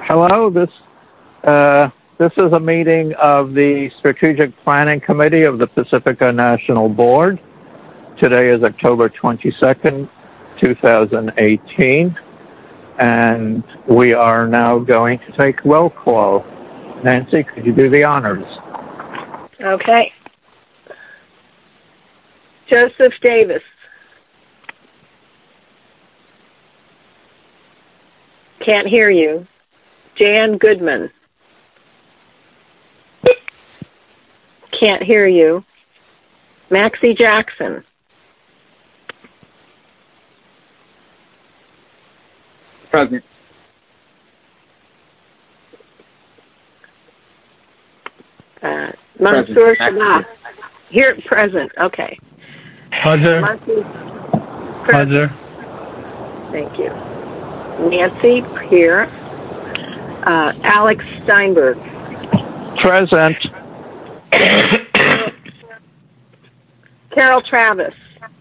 Hello, this is a meeting of the Strategic Planning Committee of the Pacifica National Board. Today is October 22nd, 2018, and we are now going to take roll call. Nancy, could you do the honors? Okay. Joseph Davis. Can't hear you. Jan Goodman. Can't hear you. Maxie Jackson. Present. Mansour Shabazz. Here, present. Okay. Hazir. Hazir. Thank you. Nancy, here. Alex Steinberg. Present. Carol Travis.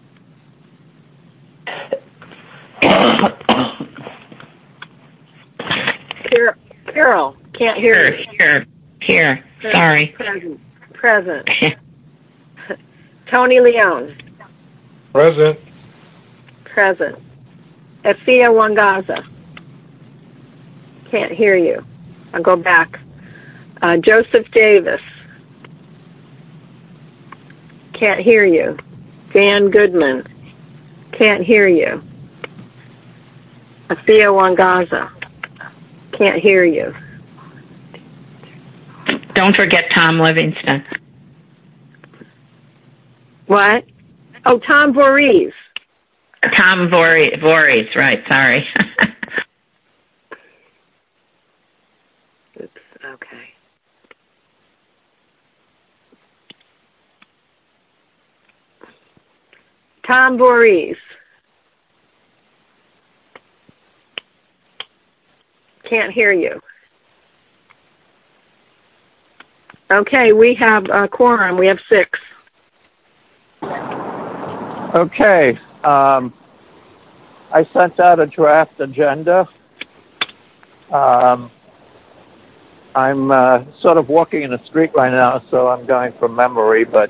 Carol, can't hear you. Here. Sorry. Present. Tony Leone. Present. Afia Wangaza. Can't hear you. I'll go back. Joseph Davis. Can't hear you. Jan Goodman. Can't hear you. Afia Wangaza. Can't hear you. Don't forget Tom Livingston. What? Oh, Tom Voorhees. Tom Voorhees, right, sorry. Oops, okay. Tom Voorhees. Can't hear you. Okay, we have a quorum. We have 6. Okay. I sent out a draft agenda. I'm sort of walking in the street right now, so I'm going from memory, but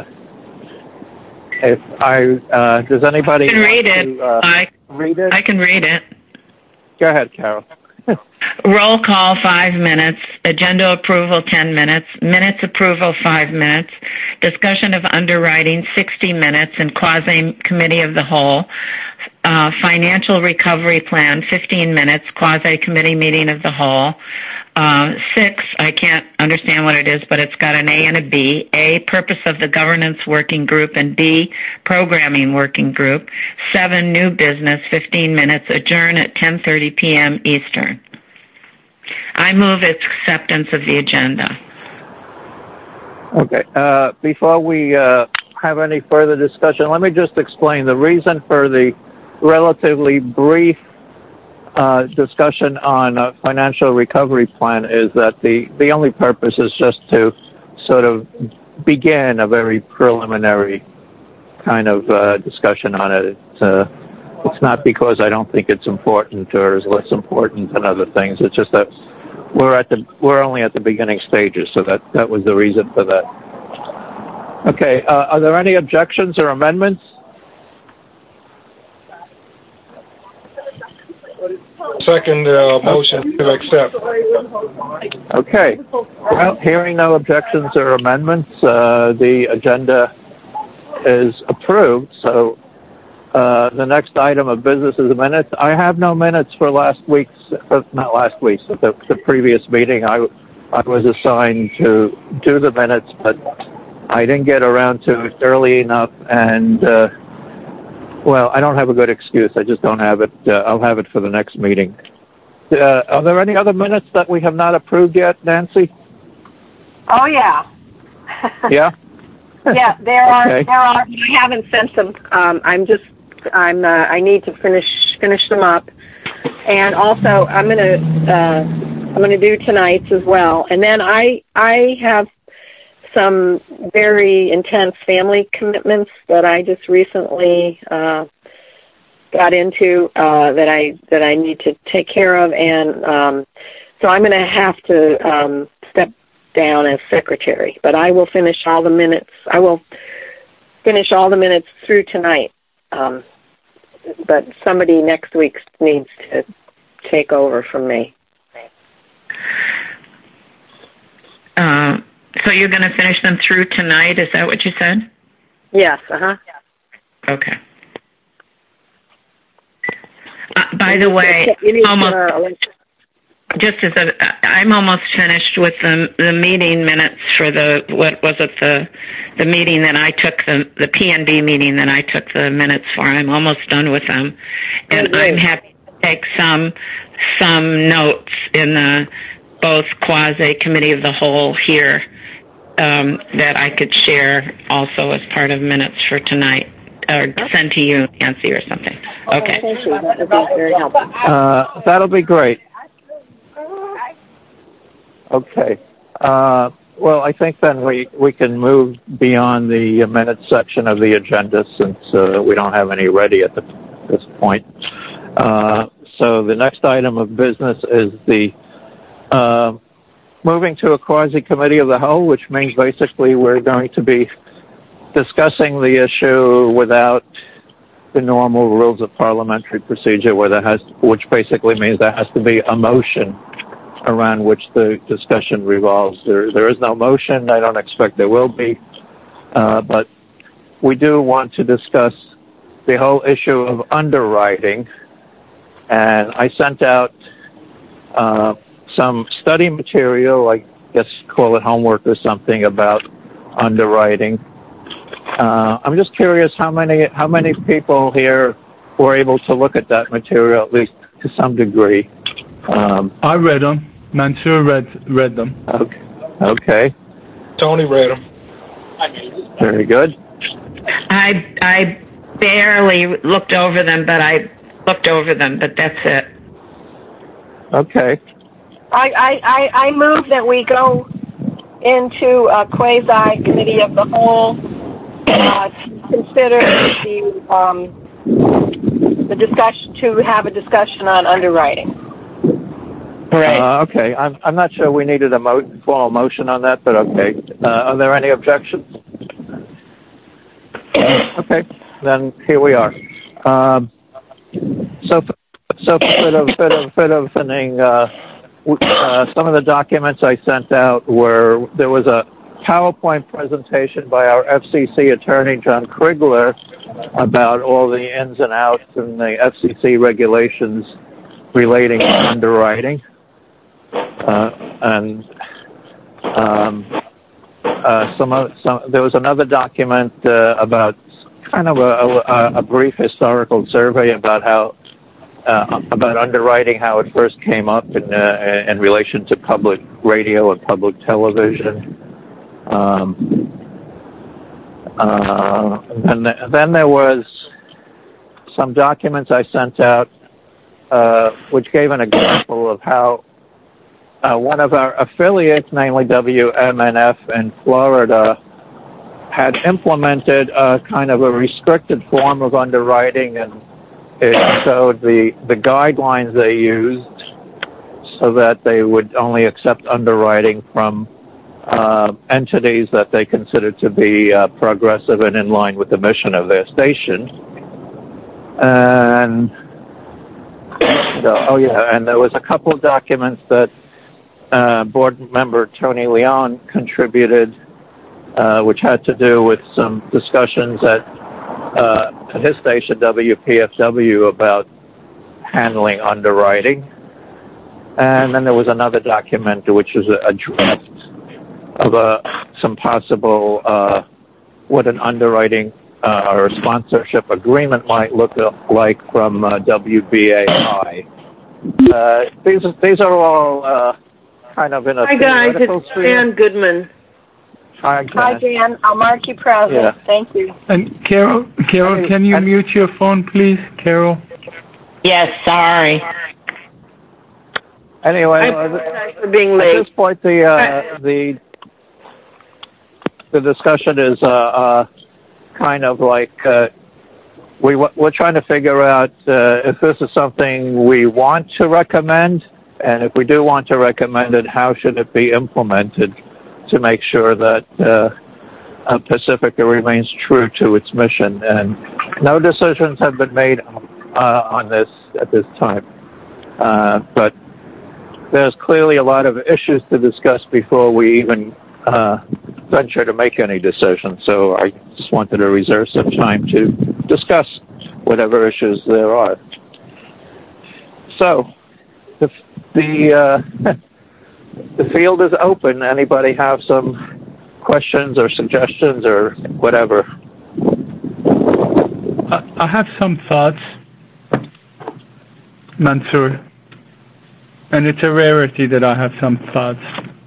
if does anybody I can read it. Read it? I can read it. Go ahead, Carol. Roll call 5 minutes, agenda approval 10 minutes, minutes approval 5 minutes, discussion of underwriting 60 minutes and quasi-committee of the whole, financial recovery plan 15 minutes, quasi-committee meeting of the whole, 6, I can't understand what it is, but it's got an A and a B. A, purpose of the governance working group, and B, programming working group. 7, new business, 15 minutes, adjourn at 10:30 p.m. Eastern. I move acceptance of the agenda. Okay. Before we have any further discussion, let me just explain the reason for the relatively brief discussion on a financial recovery plan is that the only purpose is just to sort of begin a very preliminary kind of discussion on it. It's not because I don't think it's important or is less important than other things. It's just that we're only at the beginning stages, so that was the reason for that. Okay, are there any objections or amendments? Second motion to accept. Okay. Well, hearing no objections or amendments, the agenda is approved. So the next item of business is the minutes. I have no minutes for not last week's, but the previous meeting. I was assigned to do the minutes, but I didn't get around to it early enough, and well, I don't have a good excuse. I just don't have it. I'll have it for the next meeting. Are there any other minutes that we have not approved yet, Nancy? Oh, yeah. Yeah? Yeah, there are. Okay. There are. I haven't sent them. I need to finish them up, and also I'm gonna do tonight's as well. And then I have some very intense family commitments that I just recently got into that I need to take care of, and So I'm going to have to step down as secretary, but I will finish all the minutes. I will finish all the minutes through tonight. But somebody next week needs to take over from me. So you're going to finish them through tonight? Is that what you said? Yes. Okay. By the way, I'm almost finished with the meeting minutes for the meeting that I took, the PND meeting that I took the minutes for. I'm almost done with them. And I'm happy to take some notes in the both quasi committee of the whole here that I could share also as part of minutes for tonight, or send to you, Nancy, or something. Okay. Thank you. That would be very helpful. That'll be great. Okay. Well, I think then we can move beyond the minutes section of the agenda since we don't have any ready at this point. So the next item of business is the moving to a quasi-committee of the whole, which means basically we're going to be discussing the issue without the normal rules of parliamentary procedure, which basically means there has to be a motion around which the discussion revolves. There is no motion. I don't expect there will be. But we do want to discuss the whole issue of underwriting. And I sent out some study material, I guess call it homework or something, about underwriting. I'm just curious how many people here were able to look at that material, at least to some degree. I read them. Mansour read them. Okay. Tony read them. Very good. I barely looked over them, but that's it. Okay. I move that we go into a quasi committee of the whole to consider the discussion, to have a discussion on underwriting. Right. Okay. I'm not sure we needed a formal motion on that, but okay. Are there any objections? Okay. Then here we are. So for bit of thinning, some of the documents I sent out there was a PowerPoint presentation by our FCC attorney, John Krigler, about all the ins and outs and the FCC regulations relating to underwriting. There was another document about kind of a brief historical survey about about underwriting, how it first came up in relation to public radio and public television. Then there was some documents I sent out which gave an example of how one of our affiliates, namely WMNF in Florida, had implemented a kind of a restricted form of underwriting, and it showed the guidelines they used so that they would only accept underwriting from entities that they considered to be progressive and in line with the mission of their station. And and there was a couple of documents that board member Tony Leon contributed, which had to do with some discussions at his station, WPFW, about handling underwriting. And then there was another document which was a draft of some possible what an underwriting or a sponsorship agreement might look like from WBAI. These are all kind of in a theoretical sphere. Hi guys, it's Dan Goodman. Hi Dan. I'll mark you present. Yeah. Thank you. And Carol, can you mute your phone, please, Carol? Yes, sorry. Anyway, for being late. At this point, the discussion is kind of like we're trying to figure out if this is something we want to recommend And if we do want to recommend it, how should it be implemented to make sure that Pacifica remains true to its mission? And no decisions have been made on this at this time. But there's clearly a lot of issues to discuss before we even venture to make any decisions. So I just wanted to reserve some time to discuss whatever issues there are. So the field is open. Anybody have some questions or suggestions or whatever? I have some thoughts, Mansoor, and it's a rarity that I have some thoughts.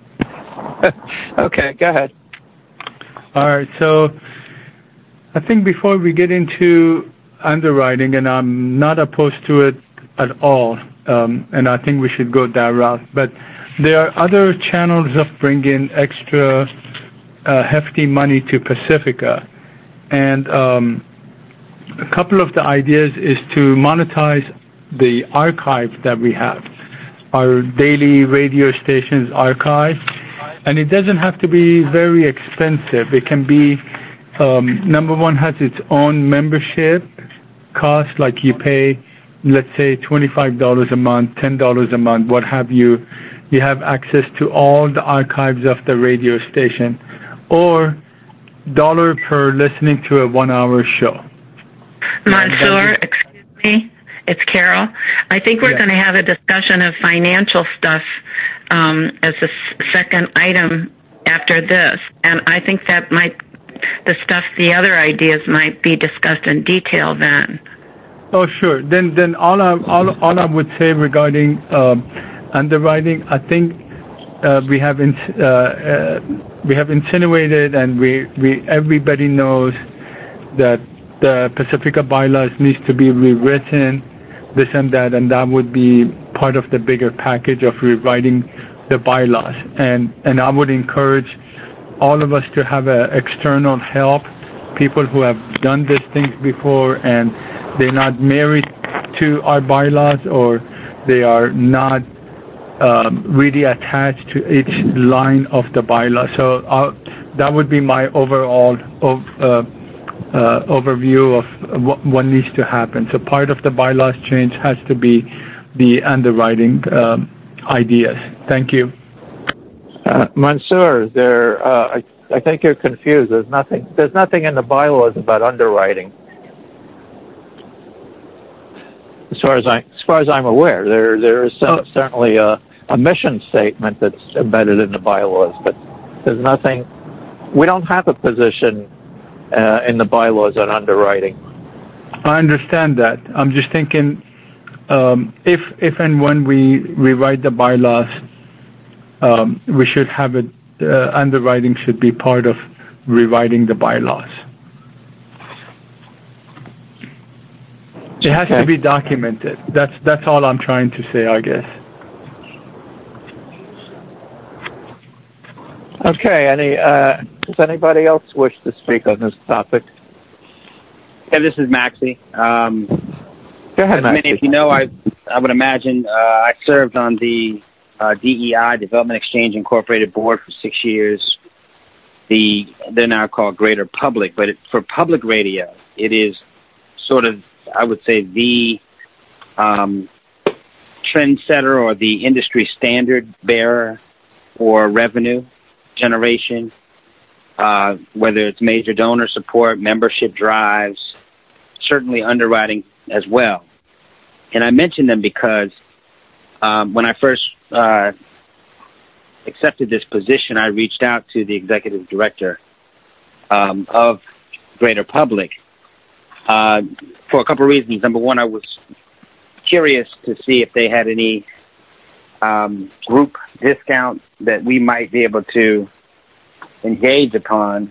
Okay, go ahead. All right, so I think before we get into underwriting, and I'm not opposed to it at all, and I think we should go that route, but there are other channels of bringing extra hefty money to Pacifica, and a couple of the ideas is to monetize the archive that we have, our daily radio station's archive, and it doesn't have to be very expensive. It can be, number one, has its own membership cost, like you pay, let's say, $25 a month, $10 a month, what have you. You have access to all the archives of the radio station, or $1 per listening to a 1-hour show. Mansoor, excuse me, it's Carol. I think we're going to have a discussion of financial stuff as a second item after this, and I think that the other ideas might be discussed in detail then. Oh, sure. Then all I would say regarding underwriting, I think we have insinuated, and everybody knows that the Pacifica bylaws needs to be rewritten, this and that would be part of the bigger package of rewriting the bylaws. And I would encourage all of us to have external help, people who have done these things before and they're not married to our bylaws, or they are not really attached to each line of the bylaw. So that would be my overall overview of what needs to happen. So part of the bylaws change has to be the underwriting ideas. Thank you. Mansoor, I think you're confused. There's nothing in the bylaws about underwriting. As far as I'm aware, there is certainly a mission statement that's embedded in the bylaws, but there's nothing. We don't have a position in the bylaws on underwriting. I understand that. I'm just thinking, if and when we rewrite the bylaws, we should have it. Underwriting should be part of rewriting the bylaws. It has to be documented. That's all I'm trying to say, I guess. Okay. Does anybody else wish to speak on this topic? Yeah, this is Maxie. Go ahead, as Maxie. many of you know, I would imagine I served on the DEI, Development Exchange Incorporated board for 6 years. They're now called Greater Public, but for public radio, it is sort of, I would say, the trendsetter or the industry standard bearer for revenue generation, whether it's major donor support, membership drives, certainly underwriting as well. And I mention them because when I first accepted this position, I reached out to the executive director of Greater Public for a couple of reasons. Number one, I was curious to see if they had any group discounts that we might be able to engage in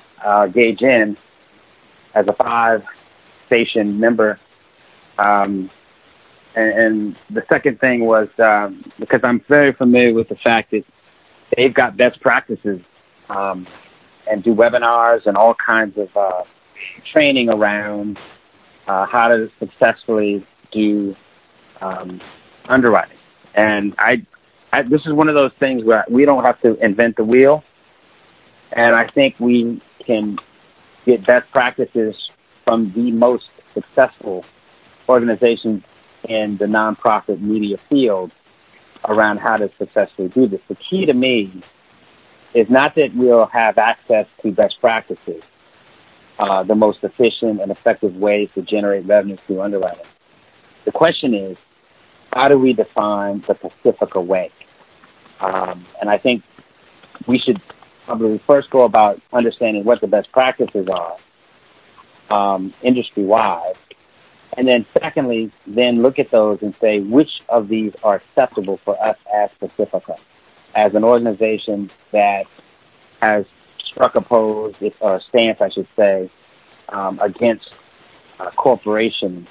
as a 5-station member. And the second thing was because I'm very familiar with the fact that they've got best practices and do webinars and all kinds of training around how to successfully do underwriting. And this is one of those things where we don't have to invent the wheel, and I think we can get best practices from the most successful organizations in the nonprofit media field around how to successfully do this. The key to me is not that we'll have access to best practices, the most efficient and effective ways to generate revenue through underwriting. The question is, how do we define the Pacifica way? And I think we should probably first go about understanding what the best practices are industry-wide. And then secondly, then look at those and say which of these are acceptable for us as Pacifica, as an organization that has struck a pose, or a stance, I should say, against corporations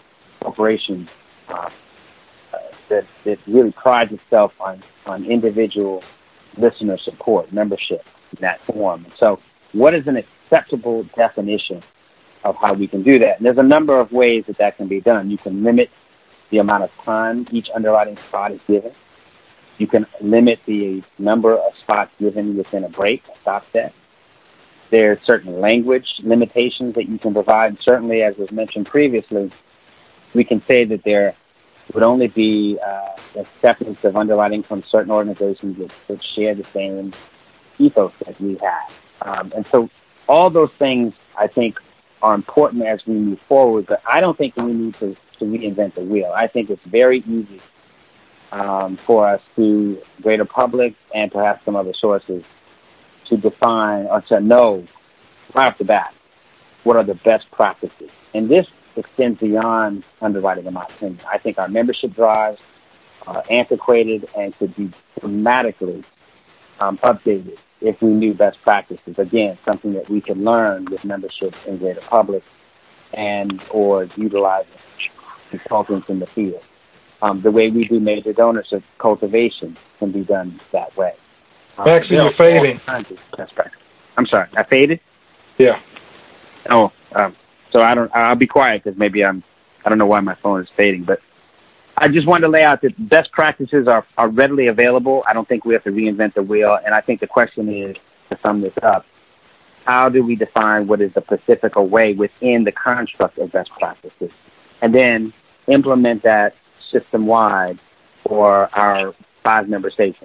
that really prides itself on individual listener support, membership in that form. So what is an acceptable definition of how we can do that? And there's a number of ways that can be done. You can limit the amount of time each underwriting spot is given. You can limit the number of spots given within a break, a stop set. There are certain language limitations that you can provide. And certainly, as was mentioned previously, we can say that there would only be acceptance of underwriting from certain organizations that share the same ethos that we have. And so all those things, I think, are important as we move forward, but I don't think we need to reinvent the wheel. I think it's very easy for us to Greater Public and perhaps some other sources to define or to know right off the bat what are the best practices. And this extends beyond underwriting, in my opinion. I think our membership drives are antiquated and could be dramatically updated if we knew best practices. Again, something that we could learn with membership in Greater Public and or utilizing consultants in the field. The way we do major donor cultivation can be done that way. Actually, you're fading. Best practice. I'm sorry, I faded? Yeah. Oh, so I'll be quiet because maybe I don't know why my phone is fading, but I just wanted to lay out that best practices are readily available. I don't think we have to reinvent the wheel, and I think the question is, to sum this up, how do we define what is the Pacifica way within the construct of best practices, and then implement that system-wide for our 5-member station?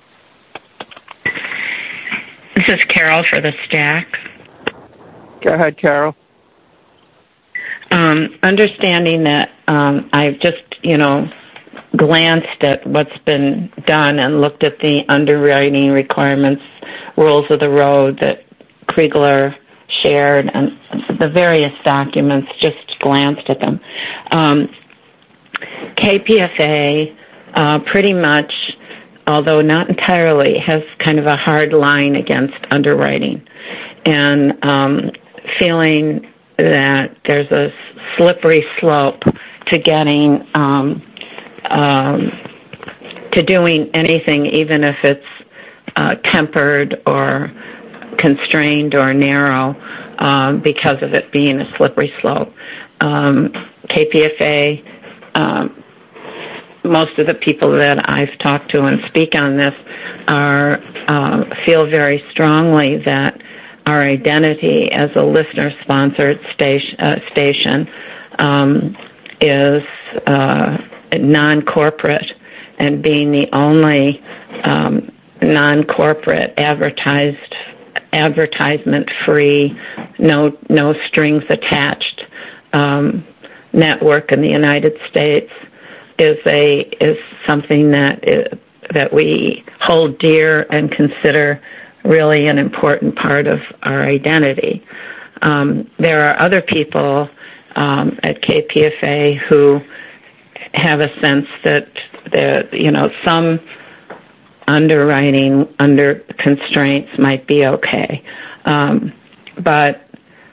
This is Carol for the Stack. Go ahead, Carol. Understanding that I've just, glanced at what's been done and looked at the underwriting requirements, rules of the road that Kriegler shared, and the various documents, just glanced at them. KPFA pretty much, although not entirely, has kind of a hard line against underwriting, and feeling that there's a slippery slope to getting to doing anything, even if it's tempered or constrained or narrow, because of it being a slippery slope. KPFA, most of the people that I've talked to and speak on this feel very strongly that our identity as a listener-sponsored station is non-corporate, and being the only non-corporate advertisement-free, no strings attached network in the United States is something that we hold dear and consider really an important part of our identity. There are other people at KPFA who have a sense that some underwriting under constraints might be okay, but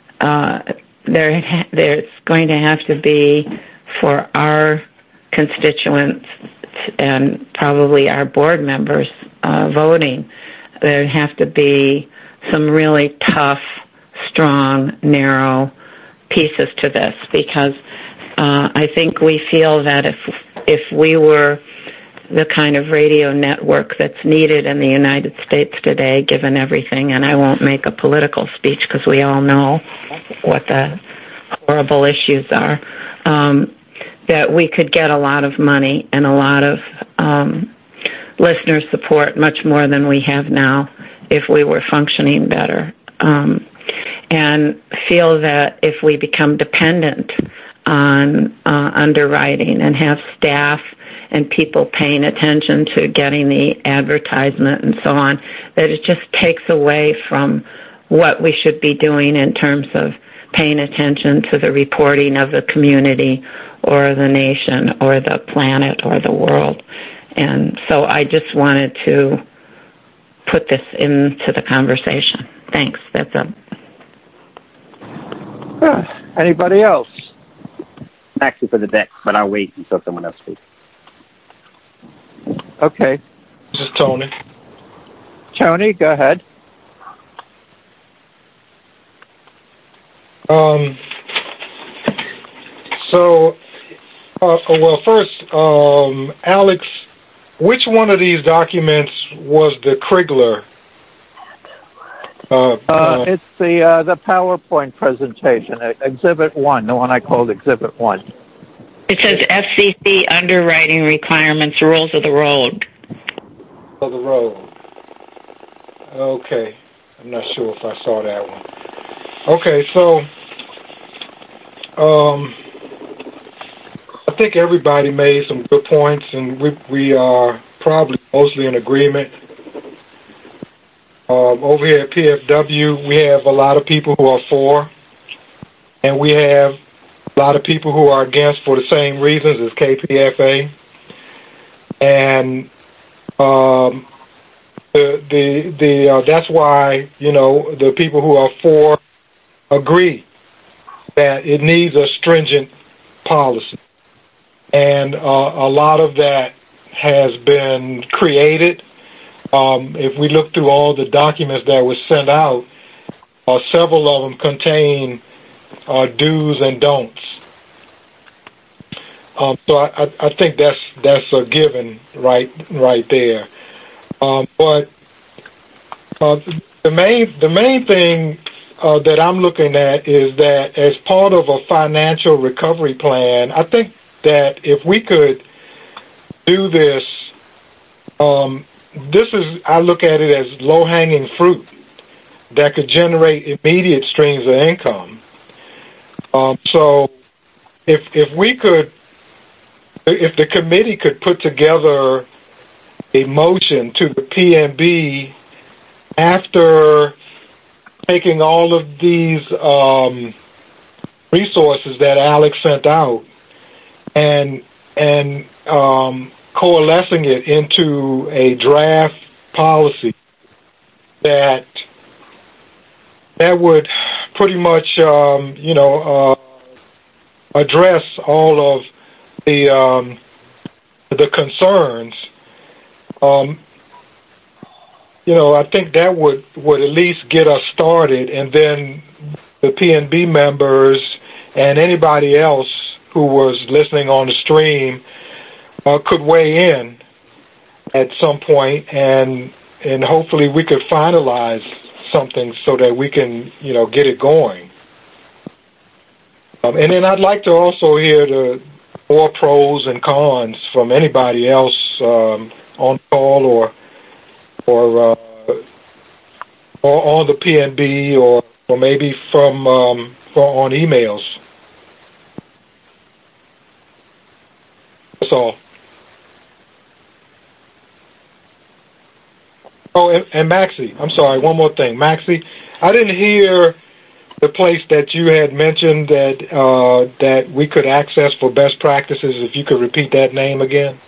there's going to have to be, for our constituents and probably our board members voting, there have to be some really tough, strong, narrow pieces to this, because I think we feel that if we were the kind of radio network that's needed in the United States today, given everything. And I won't make a political speech because we all know what the horrible issues are. That we could get a lot of money and a lot of listener support, much more than we have now, if we were functioning better. And feel that if we become dependent on underwriting and have staff and people paying attention to getting the advertisement and so on, that it just takes away from what we should be doing in terms of paying attention to the reporting of the community or the nation or the planet or the world. And so I just wanted to put this into the conversation. Thanks. That's it. Anybody else? Actually for the deck, but I'll wait until someone else speaks. Okay. This is Tony. Tony, go ahead. First, Alex, which one of these documents was the Krigler? It's the PowerPoint presentation, Exhibit 1, the one I called Exhibit 1. It says FCC underwriting requirements, rules of the road. Of the road. Okay. I'm not sure if I saw that one. Okay, so I think everybody made some good points, and we are probably mostly in agreement. Over here at PFW, we have a lot of people who are for, and we have a lot of people who are against for the same reasons as KPFA. And that's why, the people who are for agree that it needs a stringent policy. And a lot of that has been created. If we look through all the documents that were sent out, several of them contain do's and don'ts. So I think that's a given right there. But the main thing that I'm looking at is that as part of a financial recovery plan, I think that if we could do this, I look at it as low-hanging fruit that could generate immediate streams of income. So if the committee could put together a motion to the PNB after taking all of these resources that Alex sent out and coalescing it into a draft policy that would pretty much, address all of the concerns. I think that would at least get us started, and then the PNB members and anybody else who was listening on the stream could weigh in at some point, and hopefully we could finalize something so that we can, get it going. And then I'd like to also hear the more pros and cons from anybody else on call or on the PNB or maybe from on emails. That's all. Oh, and Maxie, I'm sorry, one more thing. Maxie, I didn't hear the place that you had mentioned that we could access for best practices. If you could repeat that name again.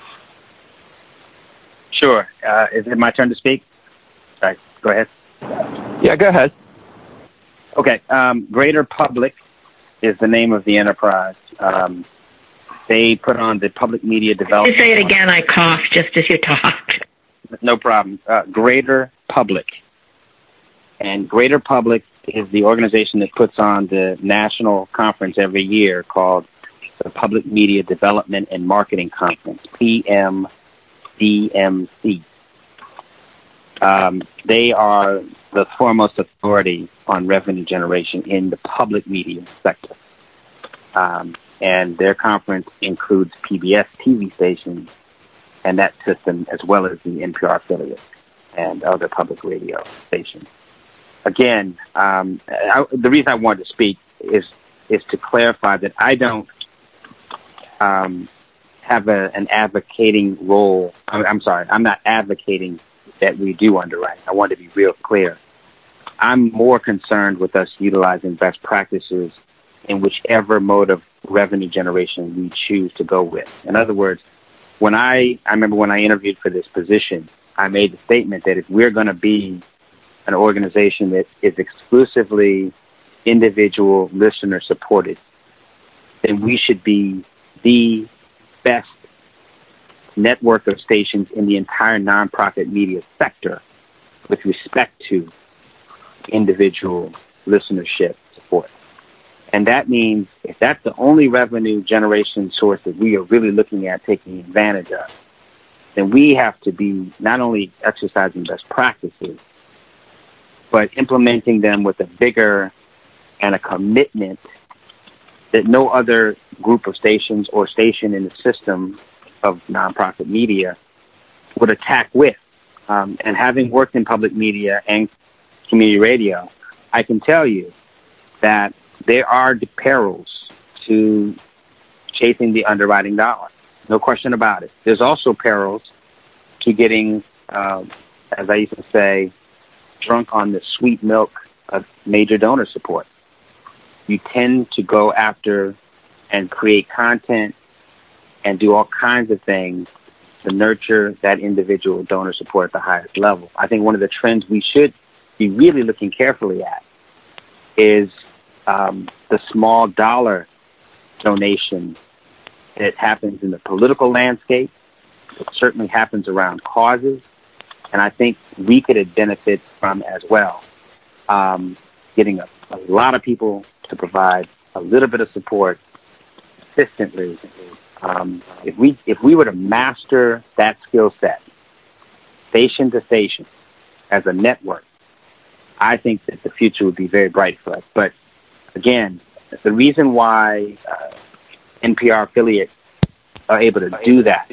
Sure. Is it my turn to speak? Sorry, go ahead. Yeah, go ahead. Okay. Greater Public is the name of the enterprise. They put on the public media development. Say it again. I coughed just as you talked. No problem. Greater Public. And Greater Public is the organization that puts on the national conference every year called the Public Media Development and Marketing Conference, PMDM. DMC. They are the foremost authority on revenue generation in the public media sector. And their conference includes PBS TV stations and that system, as well as the NPR affiliate and other public radio stations. Again, the reason I wanted to speak is to clarify that I don't have an advocating role. I'm sorry, I'm not advocating that we do underwriting. I want to be real clear. I'm more concerned with us utilizing best practices in whichever mode of revenue generation we choose to go with. In other words, when I remember when I interviewed for this position, I made the statement that if we're going to be an organization that is exclusively individual listener supported, then we should be the best network of stations in the entire nonprofit media sector with respect to individual listenership support. And that means if that's the only revenue generation source that we are really looking at taking advantage of, then we have to be not only exercising best practices, but implementing them with a vigor and a commitment that no other group of stations or station in the system of nonprofit media would attack with. And having worked in public media and community radio, I can tell you that there are perils to chasing the underwriting dollar. No question about it. There's also perils to getting, as I used to say, drunk on the sweet milk of major donor support. You tend to go after and create content and do all kinds of things to nurture that individual donor support at the highest level. I think one of the trends we should be really looking carefully at is the small dollar donation that happens in the political landscape. It certainly happens around causes, and I think we could benefit from as well. Getting a lot of people to provide a little bit of support consistently. If we were to master that skill set, station to station, as a network, I think that the future would be very bright for us. But again, the reason why NPR affiliates are able to do that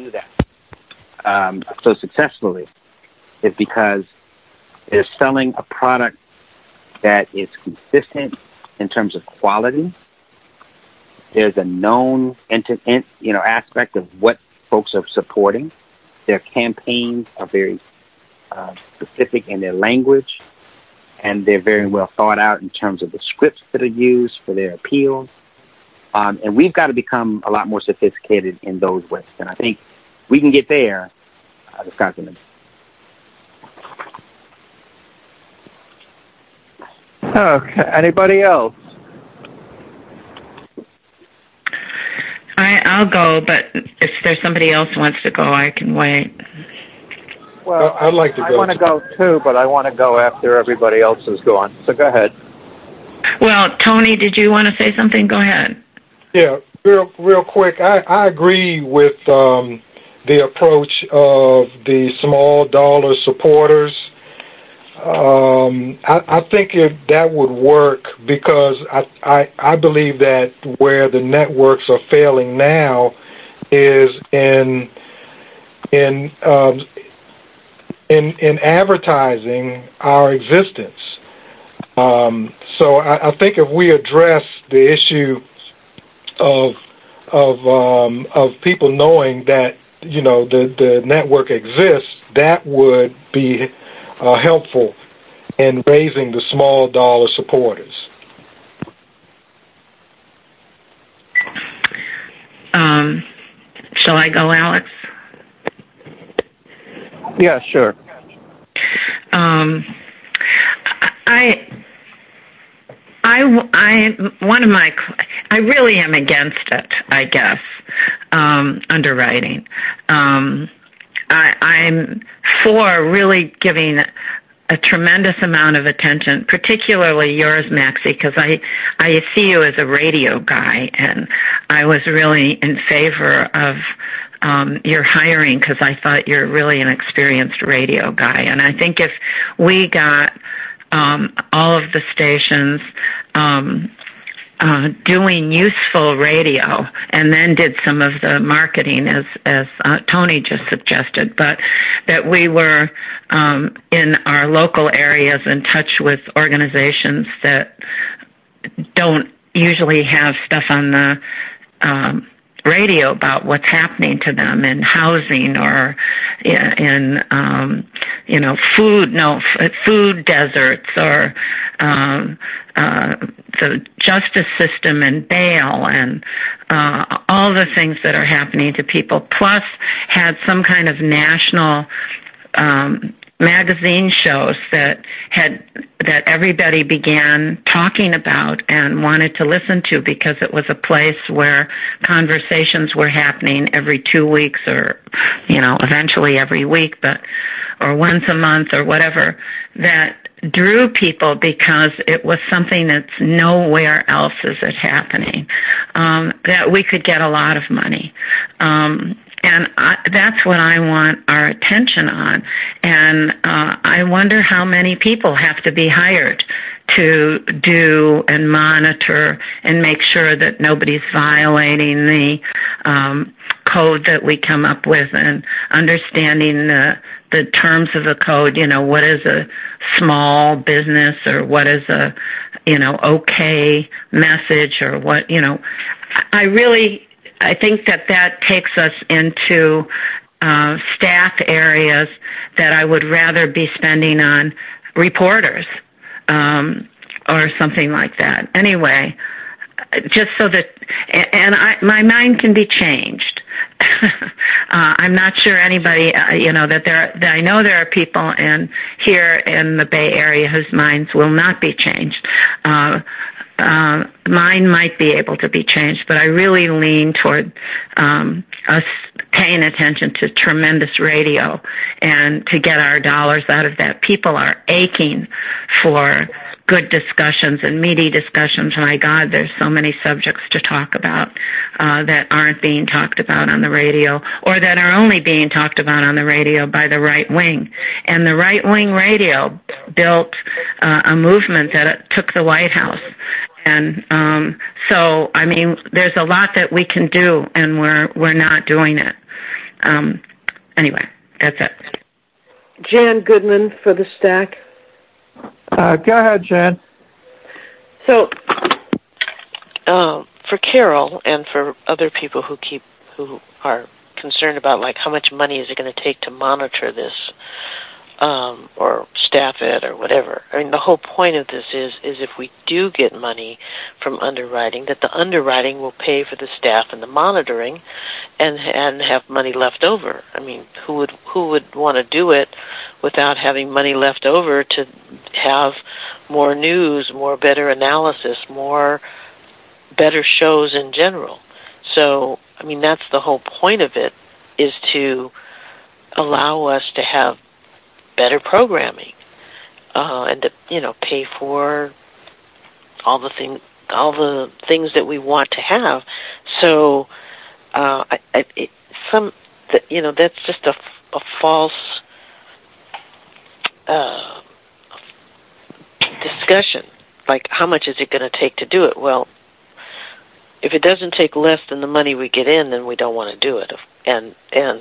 so successfully is because they're selling a product that is consistent in terms of quality. There's a known aspect of what folks are supporting. Their campaigns are very specific in their language, and they're very well thought out in terms of the scripts that are used for their appeals. And we've got to become a lot more sophisticated in those ways. And I think we can get there. The sky's the limit. Okay. Anybody else? I'll go, but if there's somebody else who wants to go, I can wait. Well, I'd like to go. I want to go too, but I want to go after everybody else is gone. So go ahead. Well, Tony, did you want to say something? Go ahead. Yeah, real quick. I agree with the approach of the small dollar supporters. I think that would work because I believe that where the networks are failing now is in advertising our existence. So I think if we address the issue of people knowing that the network exists, that would be helpful in raising the small dollar supporters. Shall I go, Alex? Yeah, sure. I really am against it, I guess, underwriting. I'm for really giving a tremendous amount of attention, particularly yours, Maxie, because I see you as a radio guy, and I was really in favor of your hiring, because I thought you're really an experienced radio guy. And I think if we got all of the stations doing useful radio and then did some of the marketing as Tony just suggested, but that we were in our local areas in touch with organizations that don't usually have stuff on the radio about what's happening to them in housing or in food deserts or the justice system and bail and all the things that are happening to people, plus had some kind of national magazine shows that everybody began talking about and wanted to listen to, because it was a place where conversations were happening every 2 weeks or, eventually every week, or once a month or whatever, that drew people because it was something that's nowhere else is it happening, that we could get a lot of money. And that's what I want our attention on. And I wonder how many people have to be hired to do and monitor and make sure that nobody's violating the code that we come up with, and understanding the terms of the code. What is a small business, or what is a okay message, or what I think that takes us into staff areas that I would rather be spending on reporters or something like that. Anyway, just so that, and my mind can be changed. I'm not sure anybody, that I know there are people here in the Bay Area whose minds will not be changed. Mine might be able to be changed, but I really lean toward us paying attention to tremendous radio and to get our dollars out of that. People are aching for good discussions and meaty discussions. My God, there's so many subjects to talk about that aren't being talked about on the radio, or that are only being talked about on the radio by the right wing. And the right wing radio built a movement that took the White House. And so, there's a lot that we can do, and we're not doing it. Anyway, that's it. Jan Goodman for the Stack. Go ahead, Jan. So, for Carol and for other people who are concerned about how much money is it going to take to monitor this, or staff it or whatever. The whole point of this is if we do get money from underwriting, that the underwriting will pay for the staff and the monitoring, and have money left over. Who would want to do it without having money left over to have more news, more better analysis, more better shows in general? So, that's the whole point of it, is to allow us to have better programming, and to pay for all the things that we want to have. So that's just a false discussion. How much is it going to take to do it? Well, if it doesn't take less than the money we get in, then we don't want to do it. And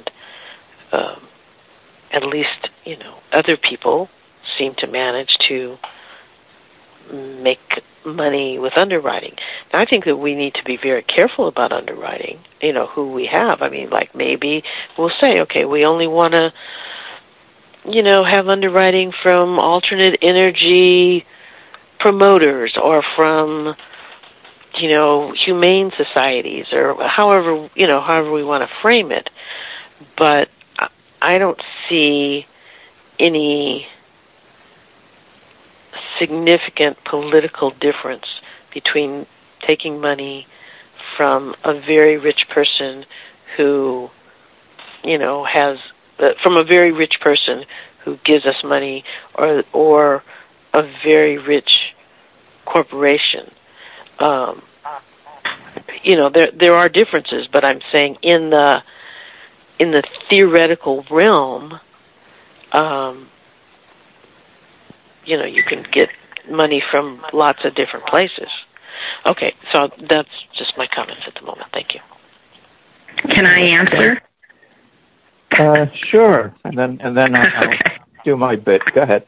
at least, other people seem to manage to make money with underwriting. Now, I think that we need to be very careful about underwriting, who we have. Maybe we'll say, okay, we only want to, have underwriting from alternate energy promoters, or from, humane societies, or however we want to frame it. But I don't see any significant political difference between taking money from a very rich person who, from a very rich person who gives us money, or a very rich corporation. There are differences, but I'm saying in the in the theoretical realm, you can get money from lots of different places. Okay, so that's just my comments at the moment. Thank you. Can I answer? Sure, and then I'll do my bit. Go ahead.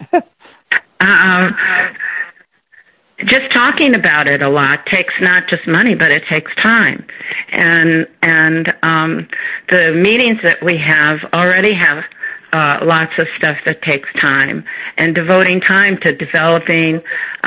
Just talking about it a lot takes not just money, but it takes time. And the meetings that we have already have lots of stuff that takes time, and devoting time to developing,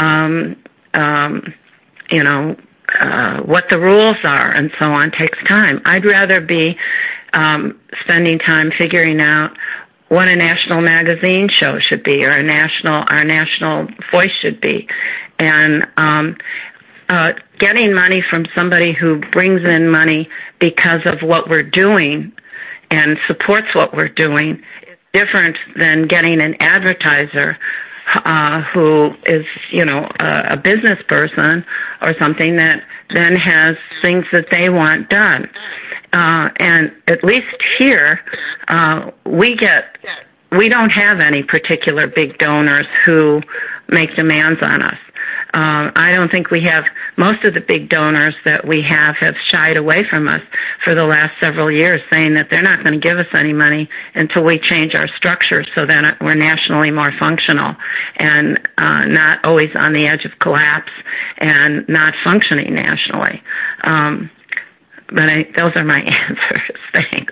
what the rules are and so on takes time. I'd rather be spending time figuring out what a national magazine show should be, or our national voice should be, and getting money from somebody who brings in money because of what we're doing and supports what we're doing is different than getting an advertiser who is, a business person or something that then has things that they want done. And at least here, we don't have any particular big donors who make demands on us. I don't think we have, most of the big donors that we have shied away from us for the last several years, saying that they're not going to give us any money until we change our structure so that we're nationally more functional and not always on the edge of collapse and not functioning nationally. But those are my answers. Thanks.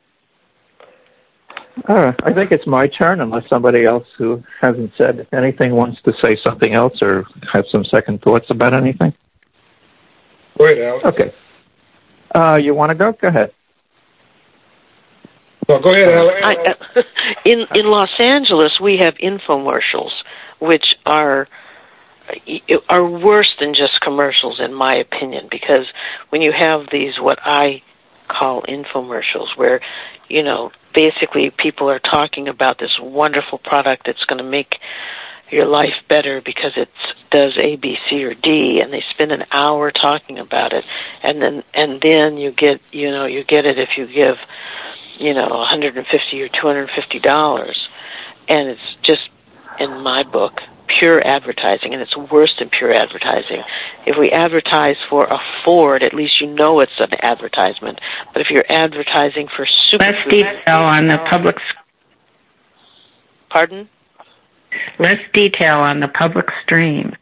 I think it's my turn, unless somebody else who hasn't said anything wants to say something else or have some second thoughts about anything. Go ahead, Alex. Okay. You want to go? Go ahead. Well, go ahead, Alex. In Los Angeles, we have infomercials, which are worse than just commercials, in my opinion, because when you have these, what I call infomercials, where, basically people are talking about this wonderful product that's going to make your life better because it does A, B, C, or D, and they spend an hour talking about it, and then you get it if you give, $150 or $250, and it's just, in my book, pure advertising, and it's worse than pure advertising. If we advertise for a Ford, at least it's an advertisement. But if you're advertising for less detail on the public. Pardon? Less detail on the public stream.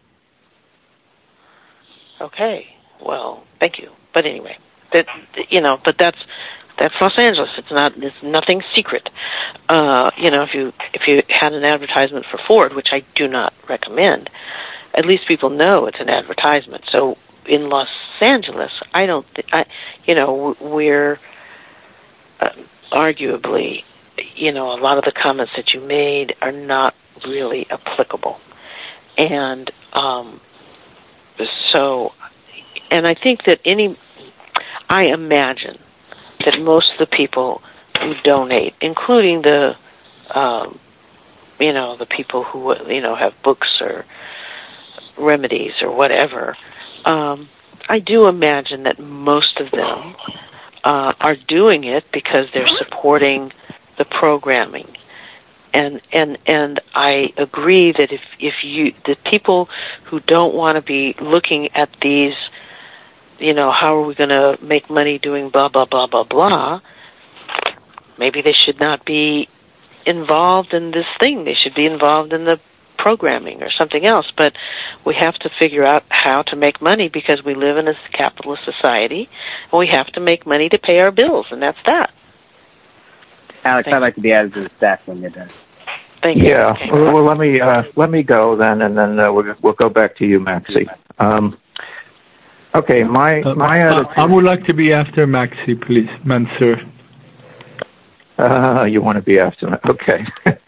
Okay. Well, thank you. But anyway, but that's Los Angeles. It's nothing secret. If you had an advertisement for Ford, which I do not recommend, at least people know it's an advertisement. So in Los Angeles, I don't we're arguably, a lot of the comments that you made are not really applicable. And and I think that I imagine that most of the people who donate, including the people who, have books or remedies or whatever, I do imagine that most of them are doing it because they're supporting the programming. And I agree that if the people who don't want to be looking at these, how are we going to make money doing blah, blah, blah, blah, blah, maybe they should not be involved in this thing. They should be involved in the programming or something else. But we have to figure out how to make money because we live in a capitalist society, and we have to make money to pay our bills, and that's that. Alex, I'd like to be added to the staff when you're done. Thank you. Yeah. Okay. Well, let me go then, and then we'll go back to you, Maxie. Okay, my attitude. I would like to be after Maxie, please, Mansur. You want to be after me? Okay.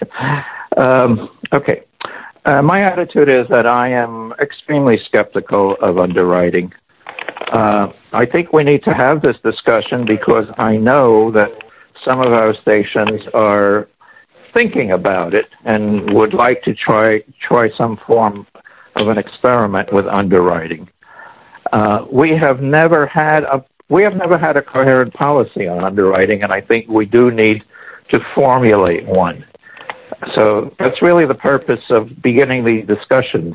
Okay. My attitude is that I am extremely skeptical of underwriting. I think we need to have this discussion because I know that some of our stations are thinking about it and would like to try some form of an experiment with underwriting. We have never had we have never had a coherent policy on underwriting, and I think we do need to formulate one. So that's really the purpose of beginning these discussions.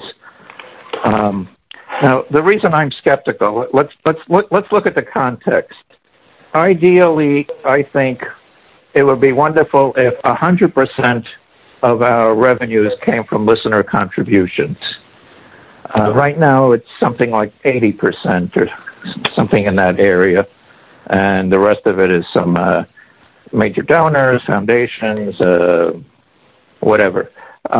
Now, the reason I'm skeptical, let's look at the context. Ideally, I think it would be wonderful if 100% of our revenues came from listener contributions. Right now, it's something like 80% or something in that area, and the rest of it is some major donors, foundations, whatever.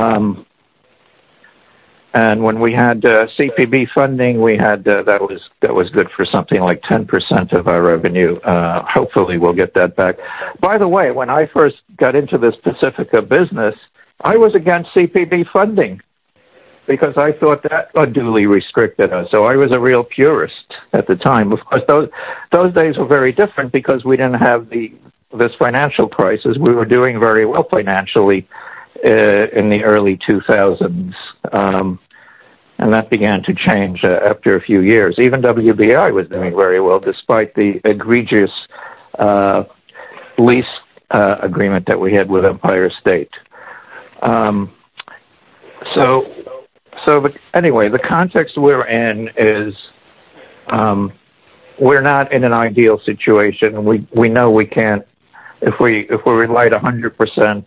And when we had CPB funding, we had that was good for something like 10% of our revenue. Hopefully, we'll get that back. By the way, when I first got into this Pacifica business, I was against CPB funding because I thought that unduly restricted us. So I was a real purist at the time. Of course, those days were very different because we didn't have this financial crisis. We were doing very well financially in the early 2000s. And that began to change after a few years. Even WBI was doing very well despite the egregious lease agreement that we had with Empire State. But anyway, the context we're in is we're not in an ideal situation. We know we can't, if we relied 100%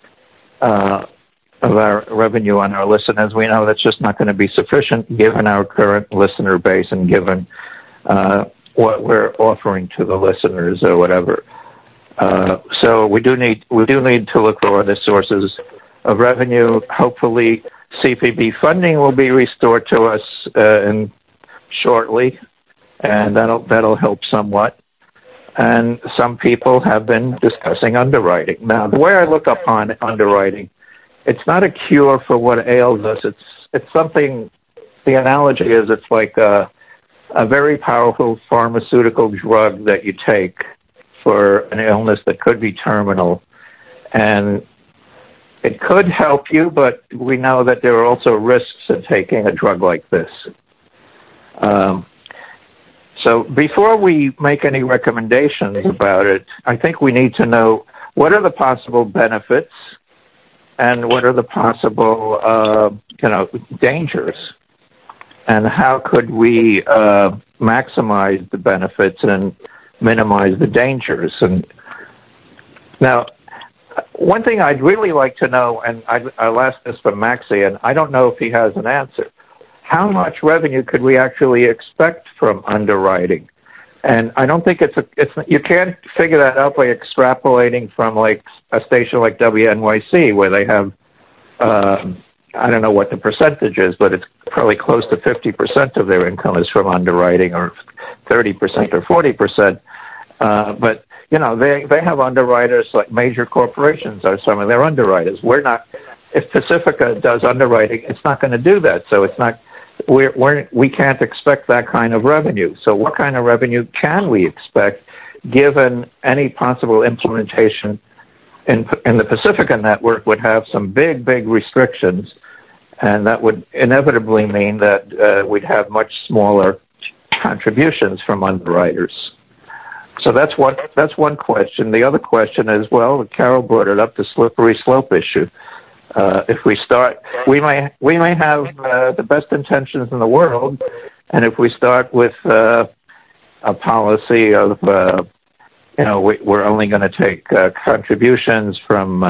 of our revenue on our listeners, we know that's just not going to be sufficient given our current listener base and given what we're offering to the listeners or whatever. So we do need to look for other sources of revenue. Hopefully, CPB funding will be restored to us shortly, and that'll help somewhat. And some people have been discussing underwriting. Now, the way I look upon underwriting, it's not a cure for what ails us. It's something. The analogy is it's like a very powerful pharmaceutical drug that you take for an illness that could be terminal, and it could help you, but we know that there are also risks in taking a drug like this. So before we make any recommendations about it, I think we need to know what are the possible benefits and what are the possible, dangers, and how could we maximize the benefits and minimize the dangers. And now, one thing I'd really like to know, and I'll ask this for Maxie, and I don't know if he has an answer. How much revenue could we actually expect from underwriting? And I don't think you can't figure that out by extrapolating from like a station like WNYC where they have, I don't know what the percentage is, but it's probably close to 50% of their income is from underwriting, or 30% or 40%. But they have underwriters like major corporations are some of their underwriters. We're not. If Pacifica does underwriting, it's not going to do that. So it's not. We can't expect that kind of revenue. So what kind of revenue can we expect given any possible implementation in the Pacifica network would have some big restrictions, and that would inevitably mean that we'd have much smaller contributions from underwriters. So that's one question. The other question is, well, Carol brought it up, the slippery slope issue. If we start, we may have the best intentions in the world, and if we start with a policy of we're only going to take contributions from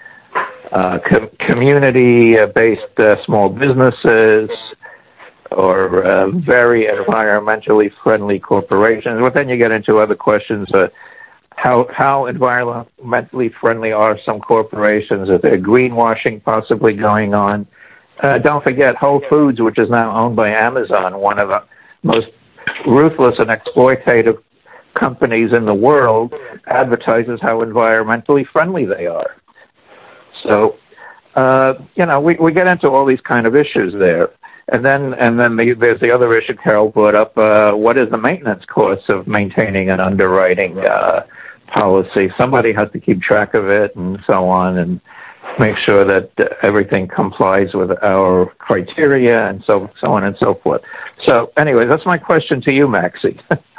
community-based small businesses or very environmentally friendly corporations, well, then you get into other questions. How environmentally friendly are some corporations? Is there greenwashing possibly going on? Don't forget Whole Foods, which is now owned by Amazon, one of the most ruthless and exploitative companies in the world, advertises how environmentally friendly they are. So, we get into all these kind of issues there. And then there's the other issue Carol brought up. What is the maintenance cost of maintaining an underwriting policy? Somebody has to keep track of it and so on, and make sure that everything complies with our criteria and so on and so forth. So anyway, that's my question to you, Maxie.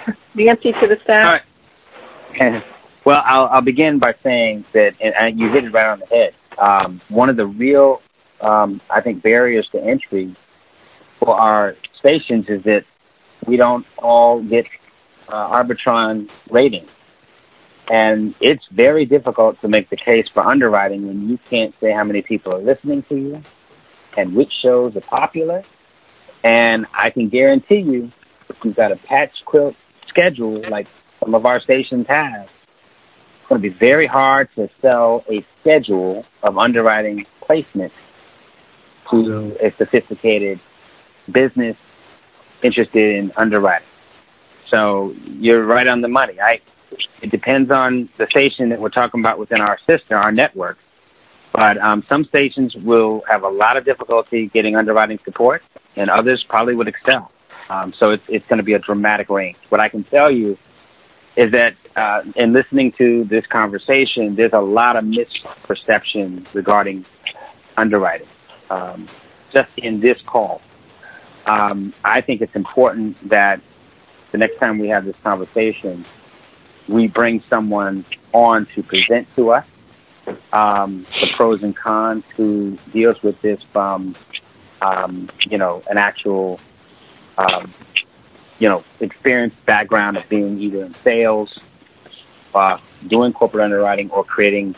Nancy to the staff. All right. Well, I'll begin by saying that, and you hit it right on the head. One of the real, I think, barriers to entry for our stations is that we don't all get Arbitron ratings. And it's very difficult to make the case for underwriting when you can't say how many people are listening to you and which shows are popular. And I can guarantee you, if you've got a patch quilt schedule like some of our stations have, it's going to be very hard to sell a schedule of underwriting placement to a sophisticated business interested in underwriting. So you're right on the money. It depends on the station that we're talking about within our system, our network. But some stations will have a lot of difficulty getting underwriting support, and others probably would excel. So it's going to be a dramatic range. What I can tell you is that in listening to this conversation, there's a lot of misperception regarding underwriting, just in this call. I think it's important that the next time we have this conversation, we bring someone on to present to us the pros and cons, who deals with this from, an actual, experienced background of being either in sales, doing corporate underwriting, or creating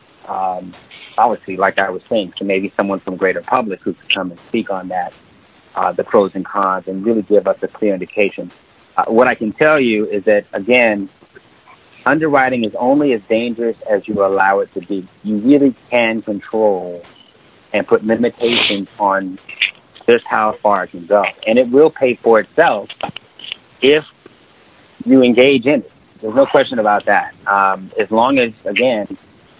policy, like I was saying. So maybe someone from Greater Public who could come and speak on that, the pros and cons, and really give us a clear indication. What I can tell you is that, again, underwriting is only as dangerous as you allow it to be. You really can control and put limitations on just how far it can go. And it will pay for itself if you engage in it. There's no question about that. As long as, again,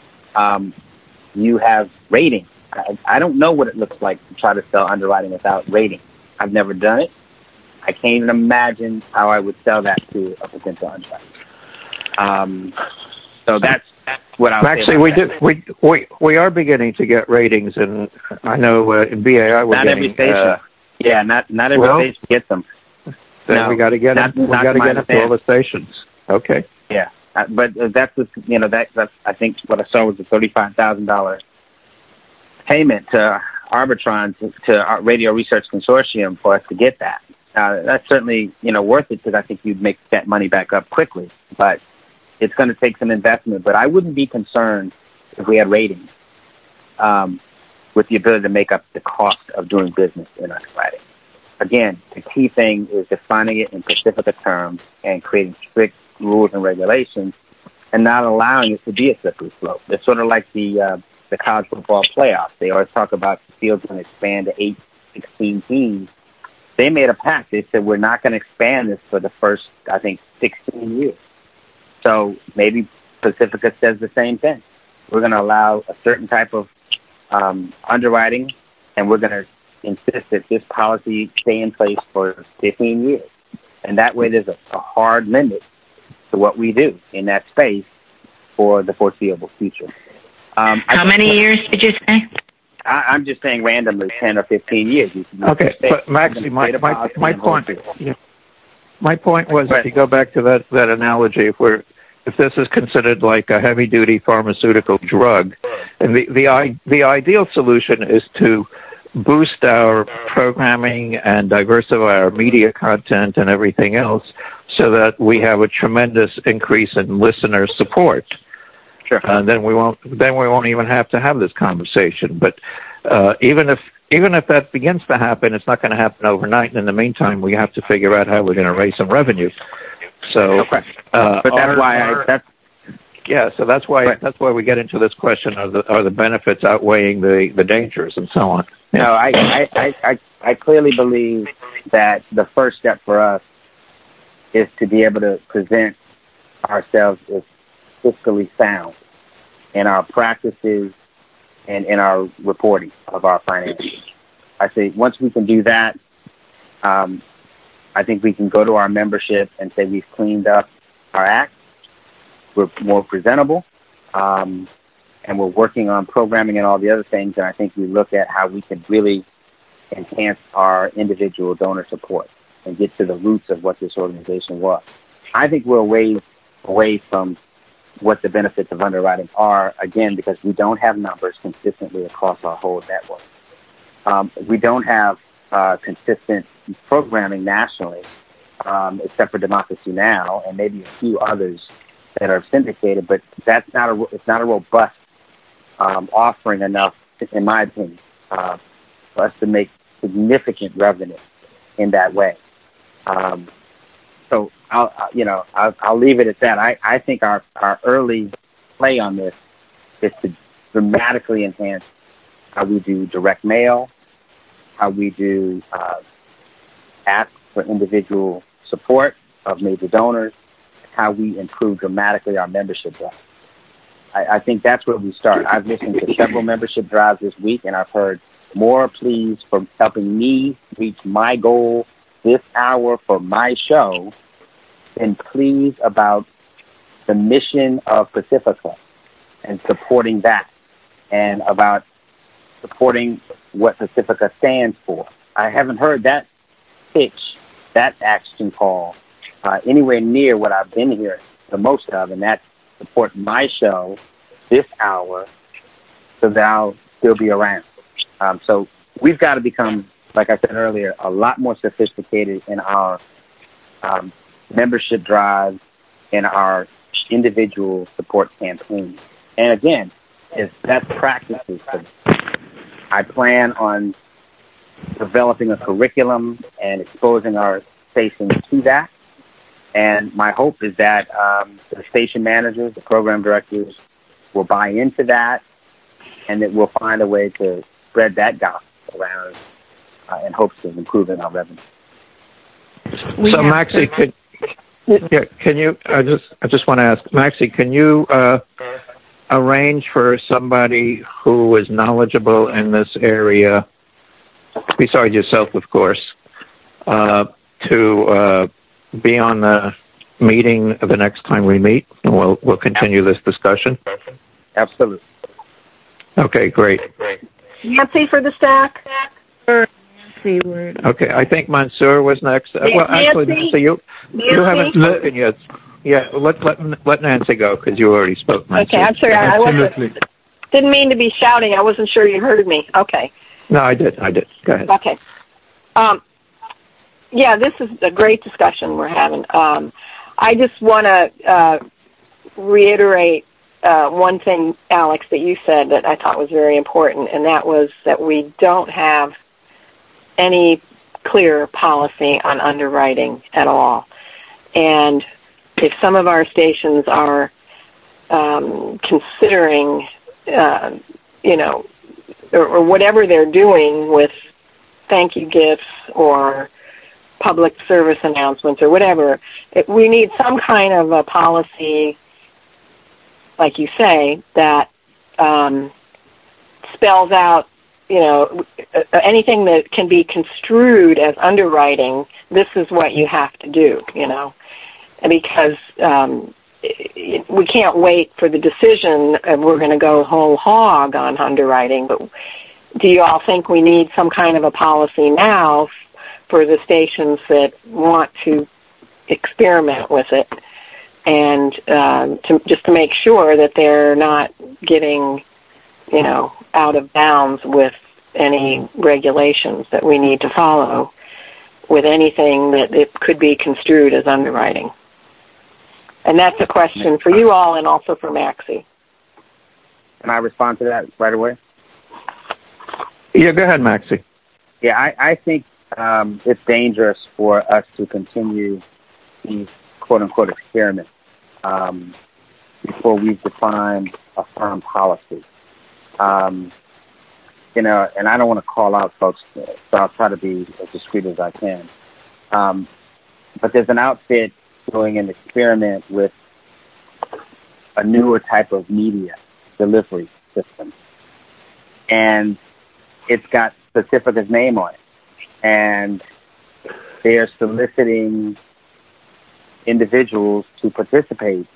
you have rating. I don't know what it looks like to try to sell underwriting without rating. I've never done it. I can't even imagine how I would sell that to a potential underwriter. So that's what I'll say. Actually, we are beginning to get ratings, and I know in BAI we're not getting, every station. Not every station gets them. Then no, we got to get them. We got to get them to all the stations. Okay. Yeah, but that's that's I think what I saw was a $35,000 payment to Arbitron to our Radio Research Consortium for us to get that. That's certainly worth it, because I think you'd make that money back up quickly, but it's going to take some investment. But I wouldn't be concerned if we had ratings with the ability to make up the cost of doing business in underwriting. Again, the key thing is defining it in Pacifica terms and creating strict rules and regulations, and not allowing it to be a slippery slope. It's sort of like the college football playoffs. They always talk about the field's going to expand to 16 teams. They made a pact. They said, we're not going to expand this for the first, 16 years. So maybe Pacifica says the same thing. We're going to allow a certain type of underwriting, and we're going to insist that this policy stay in place for 15 years. And that way there's a hard limit to what we do in that space for the foreseeable future. How many years did you say? I'm just saying randomly 10 or 15 years. Okay, but Maxie, my point was, if you go back to that analogy, if this is considered like a heavy-duty pharmaceutical drug, and the ideal solution is to boost our programming and diversify our media content and everything else, so that we have a tremendous increase in listener support. Sure. Then we won't even have to have this conversation. But even if that begins to happen, it's not going to happen overnight. And in the meantime, we have to figure out how we're going to raise some revenue. So, but that's why we get into this question: are the benefits outweighing the dangers, and so on. Yeah. No, I clearly believe that the first step for us is to be able to present ourselves as fiscally sound in our practices and in our reporting of our finances. I say once we can do that, I think we can go to our membership and say we've cleaned up our act, we're more presentable, and we're working on programming and all the other things. And I think we look at how we can really enhance our individual donor support and get to the roots of what this organization was. I think we're away from what the benefits of underwriting are, again, because we don't have numbers consistently across our whole network. We don't have consistent programming nationally, except for Democracy Now! And maybe a few others that are syndicated, but it's not a robust offering enough, in my opinion, for us to make significant revenue in that way. So I'll leave it at that. I think our early play on this is to dramatically enhance how we do direct mail, how we do ask for individual support of major donors, how we improve dramatically our membership drive. I think that's where we start. I've listened to several membership drives this week, and I've heard more pleas for helping me reach my goal this hour for my show than pleas about the mission of Pacifica and supporting that, and about supporting what Pacifica stands for. I haven't heard that pitch, that action call, anywhere near what I've been hearing the most of, and that's support my show this hour so that I'll still be around. So we've got to become, like I said earlier, a lot more sophisticated in our membership drives and our individual support campaigns. And again, it's best practices. I plan on developing a curriculum and exposing our station to that. And my hope is that the station managers, the program directors, will buy into that, and that we'll find a way to spread that gospel around in hopes of improving our revenue. So, Maxie, can you? I just want to ask, Maxie, can you arrange for somebody who is knowledgeable in this area, besides yourself, of course, to be on the meeting the next time we meet, and we'll continue this discussion? Absolutely. Okay, great. Nancy for the stack. Nancy, okay, I think Mansour was next. Well, actually, Nancy, you haven't spoken yet. Yeah, let Nancy go, because you already spoke, Mansour. Okay, I'm sorry. I didn't mean to be shouting. I wasn't sure you heard me. Okay. No, I did. Go ahead. Okay. Yeah, this is a great discussion we're having. I just want to reiterate one thing, Alex, that you said that I thought was very important, and that was that we don't have any clear policy on underwriting at all. And if some of our stations are considering, or whatever they're doing with thank you gifts or public service announcements or whatever, we need some kind of a policy, like you say, that spells out, anything that can be construed as underwriting. This is what you have to do, because we can't wait for the decision and we're going to go whole hog on underwriting. But do you all think we need some kind of a policy now for the stations that want to experiment with it, and to make sure that they're not getting, out of bounds with any regulations that we need to follow with anything that it could be construed as underwriting? And that's a question for you all and also for Maxie. Can I respond to that right away? Yeah, go ahead, Maxie. Yeah, I think it's dangerous for us to continue these quote-unquote experiments before we've defined a firm policy. And I don't want to call out folks, so I'll try to be as discreet as I can. But there's an outfit doing an experiment with a newer type of media delivery system. And it's got Pacifica's name on it. And they're soliciting individuals to participate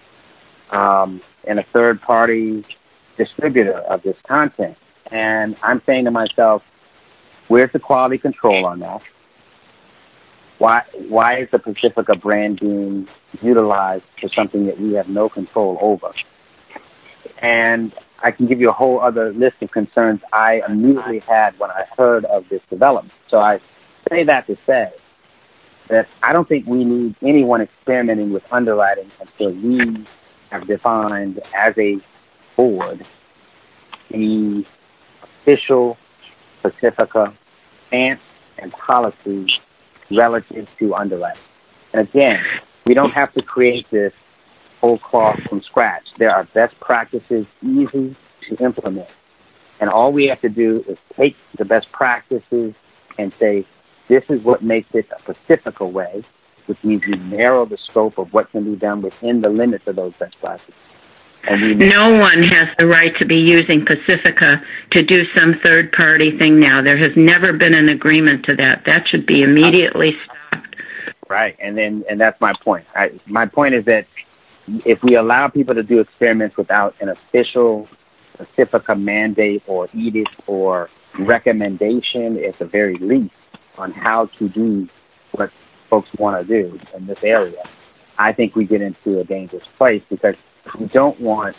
in a third-party distributor of this content. And I'm saying to myself, where's the quality control on that? why is the Pacifica brand being utilized for something that we have no control over? And I can give you a whole other list of concerns I immediately had when I heard of this development. So I say that to say that I don't think we need anyone experimenting with underwriting until we have defined as a board the official Pacifica stance and policy relative to underwriting. And again, we don't have to create this whole cloth from scratch. There are best practices easy to implement. And all we have to do is take the best practices and say, this is what makes it a Pacifica way, which means we narrow the scope of what can be done within the limits of those best practices. And no one has the right to be using Pacifica to do some third-party thing now. There has never been an agreement to that. That should be immediately stopped. Right, and that's my point. My point is that if we allow people to do experiments without an official Pacifica mandate or edict or recommendation, at the very least, on how to do what folks want to do in this area, I think we get into a dangerous place because we don't want,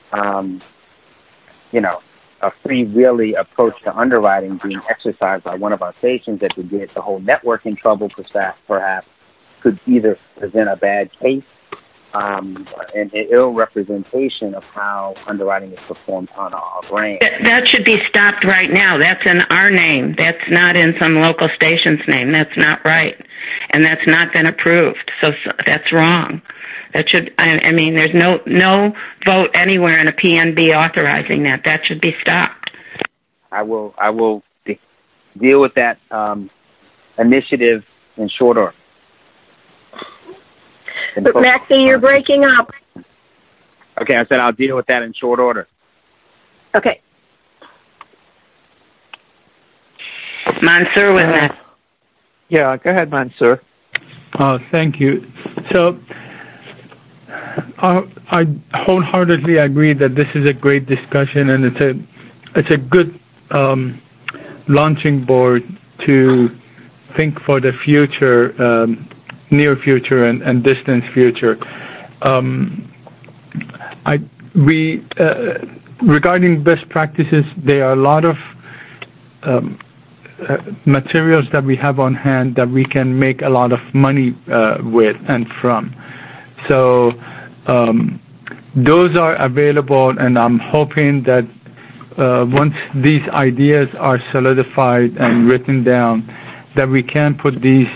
a free-wheelie approach to underwriting being exercised by one of our stations that could get the whole network in trouble, perhaps, could either present a bad case and an ill representation of how underwriting is performed on our brand. That should be stopped right now. That's in our name. That's not in some local station's name. That's not right. And that's not been approved. So that's wrong. That should, there's no vote anywhere in a PNB authorizing that. That should be stopped. I will deal with that initiative in short order. But Maxie, you're breaking up. Okay, I said I'll deal with that in short order. Okay. Mansour with that. Yeah, go ahead, Mansour. Thank you. So I wholeheartedly agree that this is a great discussion, and it's a good launching board to think for the future, near future and distant future. Regarding best practices, there are a lot of materials that we have on hand that we can make a lot of money with and from. So those are available, and I'm hoping that once these ideas are solidified and written down, that we can put these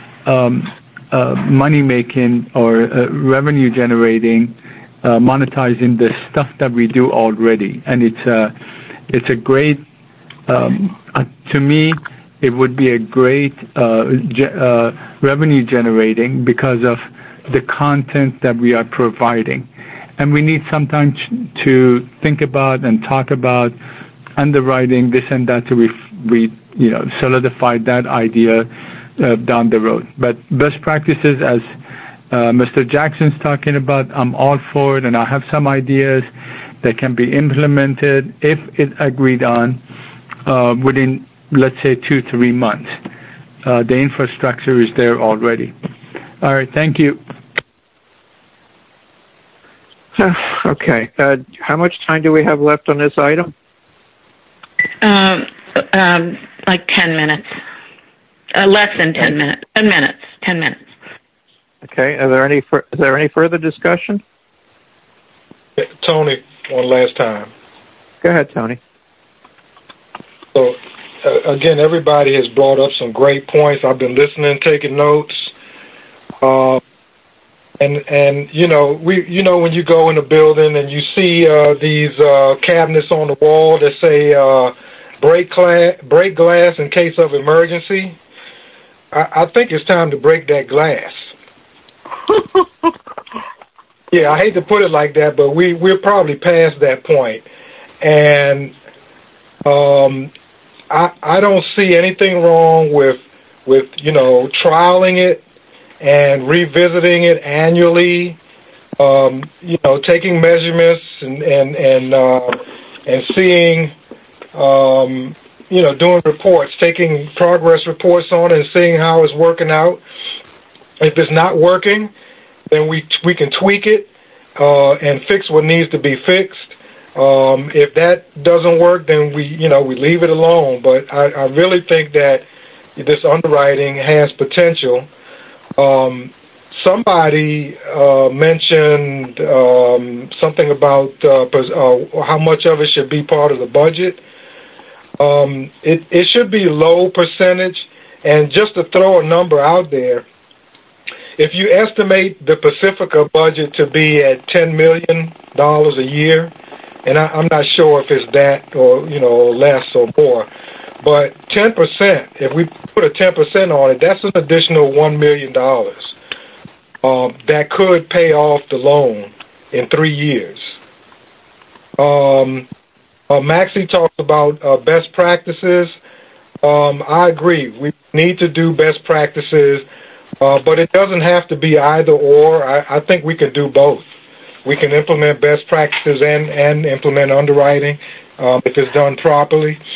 money-making or revenue-generating, monetizing the stuff that we do already. And it's a great, to me, it would be a great revenue-generating because of the content that we are providing. And we need sometimes to think about and talk about underwriting this and that, so we solidify that idea down the road. But best practices, as Mr. Jackson's talking about, I'm all for it, and I have some ideas that can be implemented if it agreed on within, let's say, 2-3 months. The infrastructure is there already. All right, thank you. Okay. How much time do we have left on this item? Like 10 minutes. Less than 10 minutes. 10 minutes. 10 minutes. Okay. Is there any further discussion? Tony, one last time. Go ahead, Tony. So, again, everybody has brought up some great points. I've been listening, taking notes. And when you go in a building and you see these cabinets on the wall that say break glass in case of emergency, I think it's time to break that glass. Yeah, I hate to put it like that, but we're probably past that point. And I don't see anything wrong with trialing it and revisiting it annually, taking measurements and seeing, doing reports, taking progress reports on it and seeing how it's working out. If it's not working, then we can tweak it and fix what needs to be fixed. If that doesn't work, then we leave it alone. But I really think that this underwriting has potential. Somebody mentioned something about how much of it should be part of the budget. It should be low percentage. And just to throw a number out there, if you estimate the Pacifica budget to be at $10 million a year, and I'm not sure if it's that or less or more, but 10%, if we put a 10% on it, that's an additional $1 million that could pay off the loan in 3 years. Maxie talks about best practices. I agree. We need to do best practices, but it doesn't have to be either or. I think we can do both. We can implement best practices and implement underwriting if it's done properly.